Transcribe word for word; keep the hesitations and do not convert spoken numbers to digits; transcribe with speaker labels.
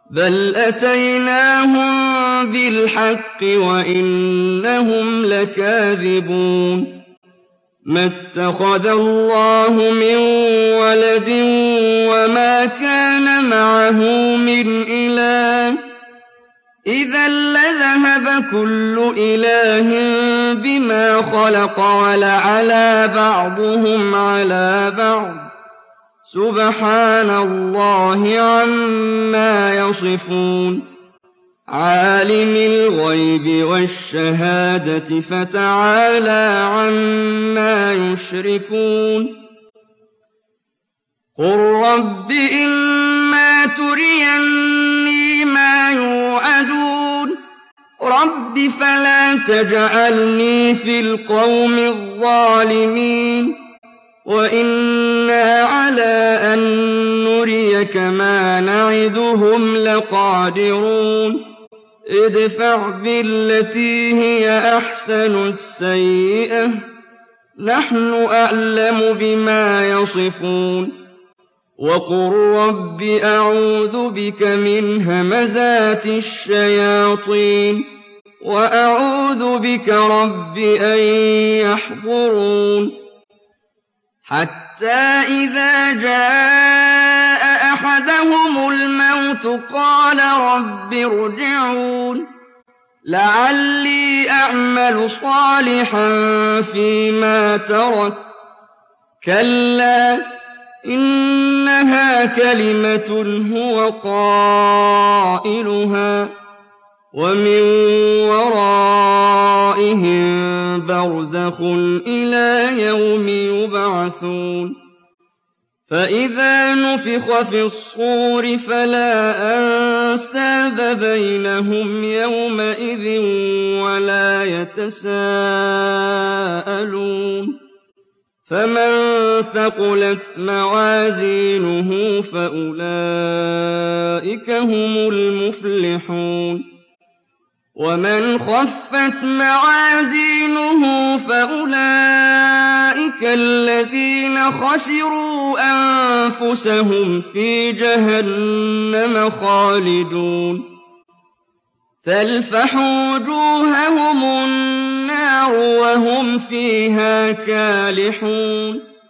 Speaker 1: بل أتيناهم بالحق وإنهم لكاذبون ما اتخذ الله من ولد وما كان معه من إله إذا لذهب كل إله بما خلق ولعلى بعضهم على بعض سبحان الله عما يصفون عالم الغيب والشهادة فتعالى عما يشركون قل رب إما تريني ما يوعدون رب فلا تجعلني في القوم الظالمين وإنا على أن نريك ما نعدهم لقادرون ادفع بالتي هي أحسن السيئة نحن أعلم بما يصفون وقل رب أعوذ بك من همزات الشياطين وأعوذ بك رب أن يحضرون حتى إذا جاء أحدهم الموت قال رب ارجعون لعلي أعمل صالحا فيما تركت كلا إنها كلمة هو قائلها ومن ورائهم برزخ إلى يوم يبعثون فإذا نفخ في الصور فلا أنساب بينهم يومئذ ولا يتساءلون فمن ثقلت موازينه فأولئك هم المفلحون ومن خفت موازينه فأولئك الذين خسروا أنفسهم في جهنم خالدون تلفح وجوههم النار وهم فيها كالحون